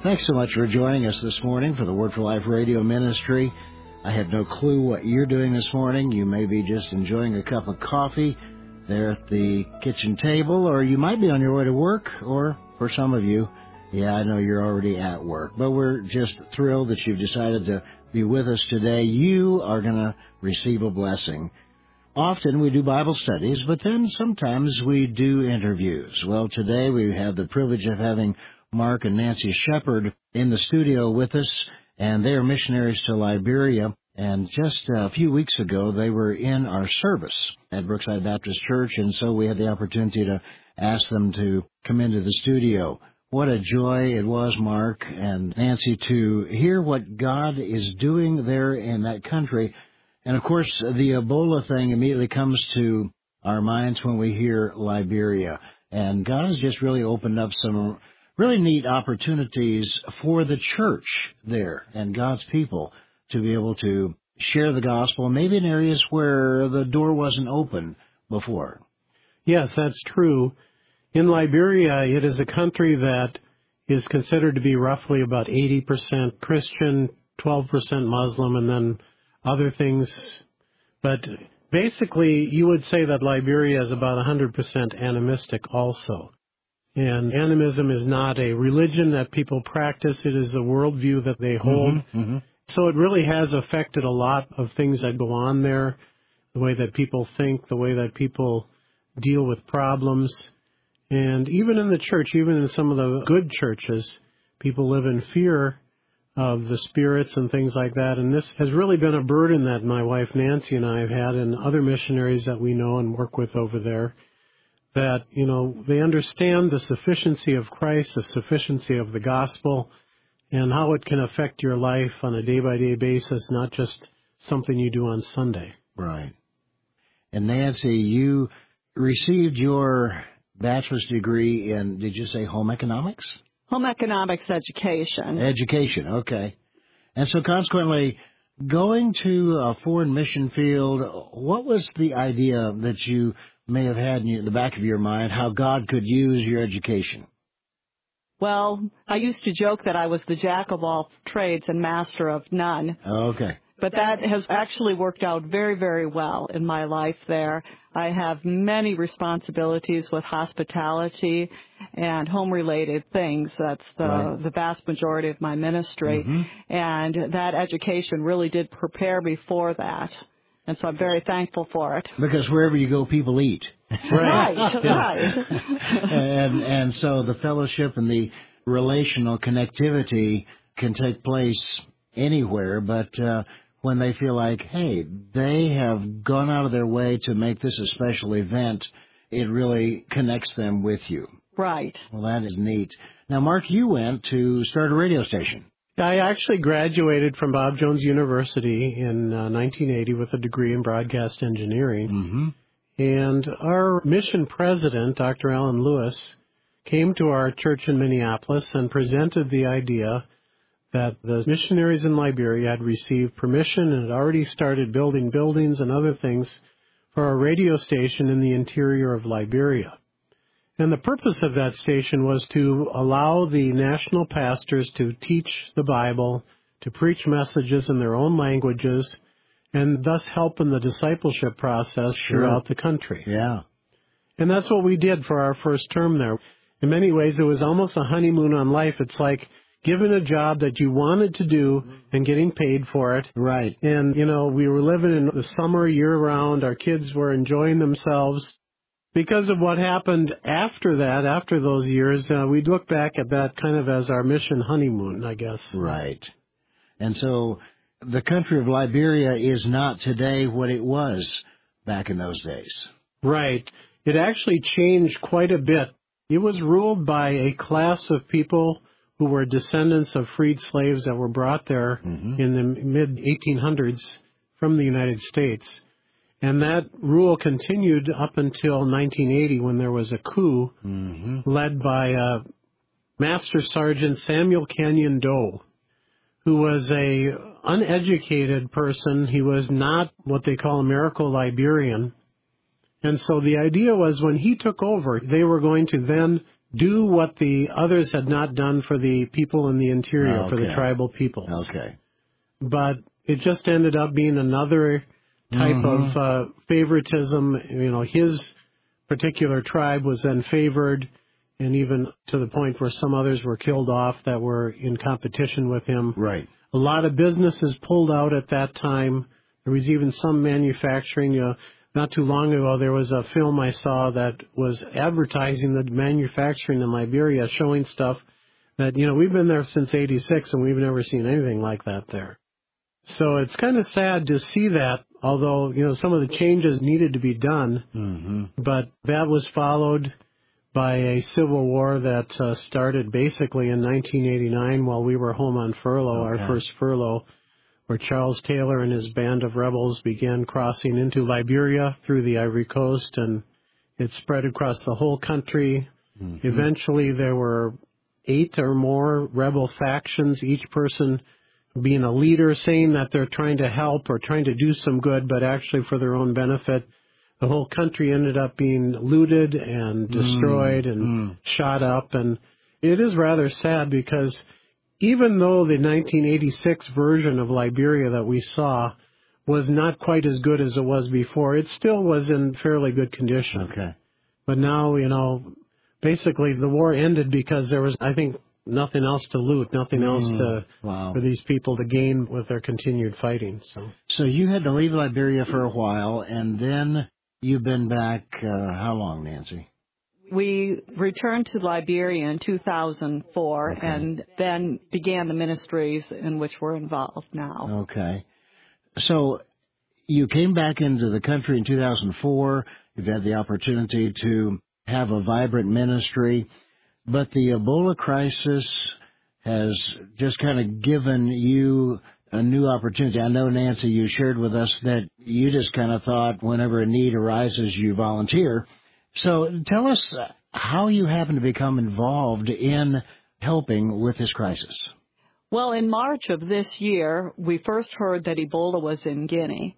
Thanks so much for joining us this morning for the Word for Life radio ministry. I have no clue what you're doing this morning. You may be just enjoying a cup of coffee there at the kitchen table, or you might be on your way to work, or for some of you, yeah, I know you're already at work. But we're just thrilled that you've decided to be with us today. You are going to receive a blessing. Often we do Bible studies, but then sometimes we do interviews. Well, today we have the privilege of having Mark and Nancy Shepard in the studio with us, and they are missionaries to Liberia. And just a few weeks ago, they were in our service at Brookside Baptist Church, and so we had the opportunity to ask them to come into the studio. What a joy it was, Mark and Nancy, to hear what God is doing there in that country. And, of course, the Ebola thing immediately comes to our minds when we hear Liberia. And God has just really opened up some really neat opportunities for the church there and God's people to be able to share the gospel, maybe in areas where the door wasn't open before. Yes, that's true. In Liberia, it is a country that is considered to be roughly about 80% Christian, 12% Muslim, and then other things. But basically, you would say that Liberia is about 100% animistic also. And animism is not a religion that people practice. It is a worldview that they hold. Mm-hmm. So it really has affected a lot of things that go on there, the way that people think, the way that people deal with problems. And even in the church, even in some of the good churches, people live in fear of the spirits and things like that. And this has really been a burden that my wife Nancy and I have had, and other missionaries that we know and work with over there, that, you know, they understand the sufficiency of Christ, the sufficiency of the gospel, and how it can affect your life on a day-by-day basis, not just something you do on Sunday. Right. And Nancy, you received your bachelor's degree in, did you say home economics? Home economics education. Education, okay. And so consequently, going to a foreign mission field, what was the idea that you may have had in the back of your mind, how God could use your education? Well, I used to joke that I was the jack of all trades and master of none. Okay. But that has actually worked out very, very well in my life there. I have many responsibilities with hospitality and home-related things. That's the vast majority of my ministry. Mm-hmm. And that education really did prepare me for that. And so I'm very thankful for it. Because wherever you go, people eat. Right, right. And so the fellowship and the relational connectivity can take place anywhere, but when they feel like, hey, they have gone out of their way to make this a special event, it really connects them with you. Right. Well, that is neat. Now, Mark, you went to start a radio station. I actually graduated from Bob Jones University in 1980 with a degree in broadcast engineering. Mm-hmm. And our mission president, Dr. Alan Lewis, came to our church in Minneapolis and presented the idea that the missionaries in Liberia had received permission and had already started building buildings and other things for a radio station in the interior of Liberia. And the purpose of that station was to allow the national pastors to teach the Bible, to preach messages in their own languages, and thus help in the discipleship process throughout the country. Yeah. And that's what we did for our first term there. In many ways, it was almost a honeymoon on life. It's like given a job that you wanted to do and getting paid for it. Right. And, you know, we were living in the summer year-round. Our kids were enjoying themselves. Because of what happened after that, after those years, we'd look back at that kind of as our mission honeymoon, I guess. Right. And so the country of Liberia is not today what it was back in those days. Right. It actually changed quite a bit. It was ruled by a class of people who were descendants of freed slaves that were brought there in the mid-1800s from the United States. And that rule continued up until 1980 when there was a coup led by Master Sergeant Samuel Canyon Doe, who was a uneducated person. He was not what they call a Americo-Liberian. And so the idea was when he took over, they were going to then do what the others had not done for the people in the interior, for the tribal peoples. Okay. But it just ended up being another type of favoritism. His particular tribe was then favored, and even to the point where some others were killed off that were in competition with him. Right. A lot of businesses pulled out at that time. There was even some manufacturing. Not too long ago, there was a film I saw that was advertising the manufacturing in Liberia, showing stuff that, we've been there since '86 and we've never seen anything like that there. So it's kind of sad to see that, although, some of the changes needed to be done, but that was followed by a civil war that started basically in 1989 while we were home on furlough, our first furlough, where Charles Taylor and his band of rebels began crossing into Liberia through the Ivory Coast, and it spread across the whole country. Eventually, there were 8 or more rebel factions, each person being a leader, saying that they're trying to help or trying to do some good, but actually for their own benefit. The whole country ended up being looted and destroyed and shot up, and it is rather sad because even though the 1986 version of Liberia that we saw was not quite as good as it was before, it still was in fairly good condition. Okay. But now, basically the war ended because there was, I think, nothing else to loot, nothing else for these people to gain with their continued fighting. So you had to leave Liberia for a while, and then you've been back how long, Nancy? We returned to Liberia in 2004 and then began the ministries in which we're involved now. Okay. So you came back into the country in 2004. You've had the opportunity to have a vibrant ministry, but the Ebola crisis has just kind of given you a new opportunity. I know, Nancy, you shared with us that you just kind of thought whenever a need arises, you volunteer. So tell us how you happen to become involved in helping with this crisis. Well, in March of this year, we first heard that Ebola was in Guinea,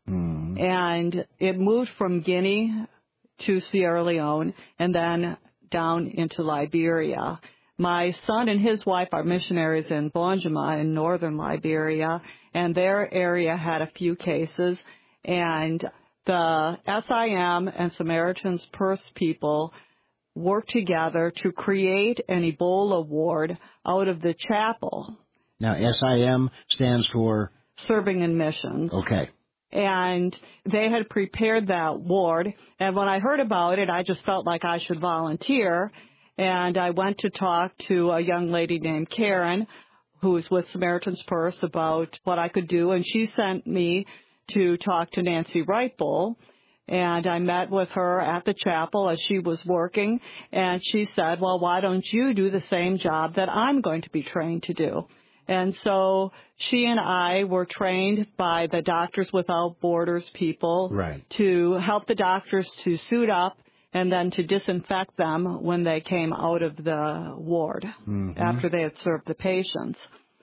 and it moved from Guinea to Sierra Leone and then down into Liberia. My son and his wife are missionaries in Bonjama in northern Liberia, and their area had a few cases, and the SIM and Samaritan's Purse people worked together to create an Ebola ward out of the chapel. Now, SIM stands for? Serving in Missions. Okay. And they had prepared that ward, and when I heard about it, I just felt like I should volunteer, and I went to talk to a young lady named Karen, who was with Samaritan's Purse, about what I could do, and she sent me to talk to Nancy Wright-Bull, and I met with her at the chapel as she was working, and she said, well, why don't you do the same job that I'm going to be trained to do? And so she and I were trained by the Doctors Without Borders people to help the doctors to suit up and then to disinfect them when they came out of the ward after they had served the patients.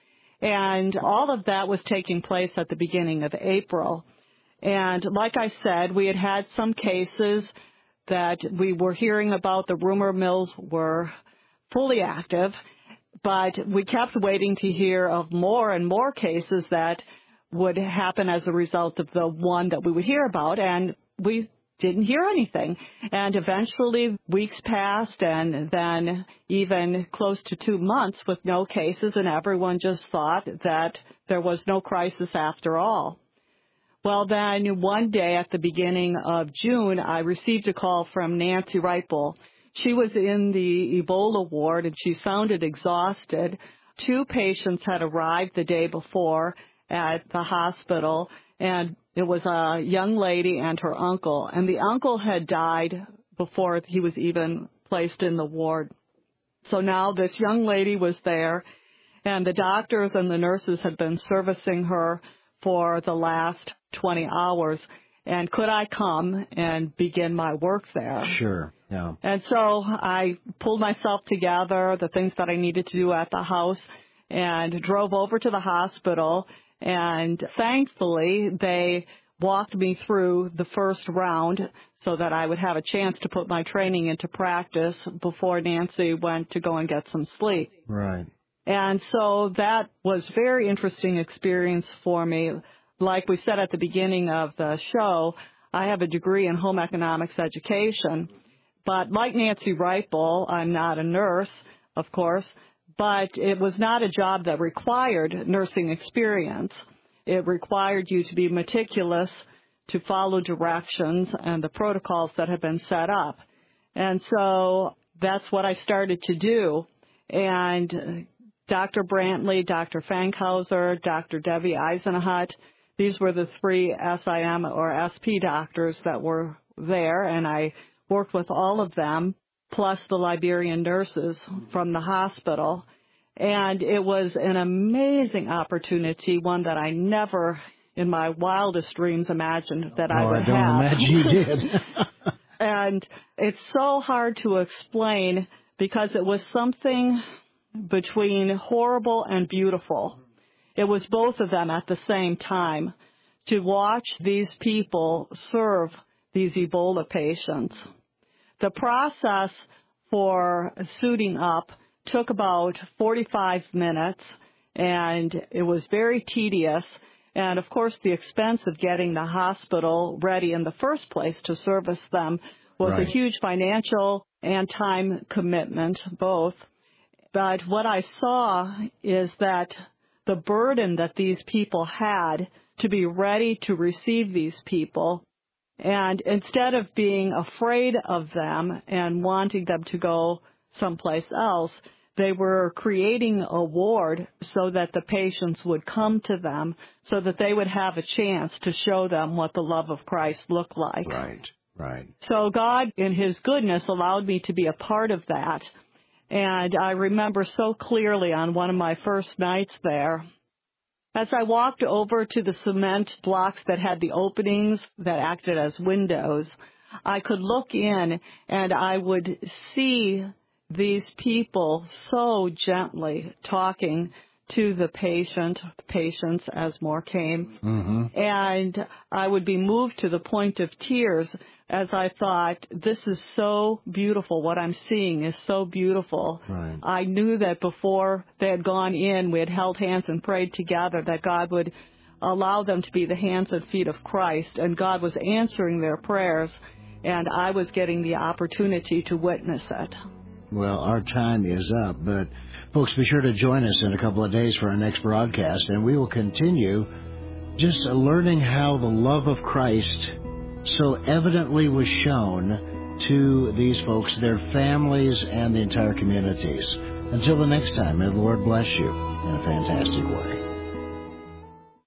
And all of that was taking place at the beginning of April. And like I said, we had had some cases that we were hearing about. The rumor mills were fully active, but we kept waiting to hear of more and more cases that would happen as a result of the one that we would hear about, and we didn't hear anything. And eventually weeks passed, and then even close to 2 months with no cases, and everyone just thought that there was no crisis after all. Well, then one day at the beginning of June, I received a call from Nancy Wright-Bull. She was in the Ebola ward, and she sounded exhausted. 2 patients had arrived the day before at the hospital, and it was a young lady and her uncle. And the uncle had died before he was even placed in the ward. So now this young lady was there, and the doctors and the nurses had been servicing her for the last 20 hours. And could I come and begin my work there? Sure, yeah. And so I pulled myself together, the things that I needed to do at the house, and drove over to the hospital. And thankfully, they walked me through the first round so that I would have a chance to put my training into practice before Nancy went to go and get some sleep. Right. And so that was a very interesting experience for me. Like we said at the beginning of the show, I have a degree in home economics education. But like Nancy Reipel, I'm not a nurse, of course, but it was not a job that required nursing experience. It required you to be meticulous, to follow directions and the protocols that have been set up. And so that's what I started to do. And Dr. Brantley, Dr. Fankhauser, Dr. Debbie Eisenhut, these were the 3 SIM or SP doctors that were there, and I worked with all of them, plus the Liberian nurses from the hospital. And it was an amazing opportunity, one that I never in my wildest dreams imagined that I would have. I don't imagine you did. And it's so hard to explain because it was something between horrible and beautiful. It was both of them at the same time, to watch these people serve these Ebola patients. The process for suiting up took about 45 minutes, and it was very tedious. And, of course, the expense of getting the hospital ready in the first place to service them was a huge financial and time commitment, both. But what I saw is that the burden that these people had to be ready to receive these people, and instead of being afraid of them and wanting them to go someplace else, they were creating a ward so that the patients would come to them, so that they would have a chance to show them what the love of Christ looked like. Right. So God, in His goodness, allowed me to be a part of that. And I remember so clearly on one of my first nights there, as I walked over to the cement blocks that had the openings that acted as windows, I could look in and I would see these people so gently talking to the patients as more came. Mm-hmm. And I would be moved to the point of tears as I thought, this is so beautiful. What I'm seeing is so beautiful. Right. I knew that before they had gone in, we had held hands and prayed together that God would allow them to be the hands and feet of Christ, and God was answering their prayers, and I was getting the opportunity to witness it. Well, our time is up, but folks, be sure to join us in a couple of days for our next broadcast, and we will continue just learning how the love of Christ so evidently was shown to these folks, their families, and the entire communities. Until the next time, may the Lord bless you in a fantastic way.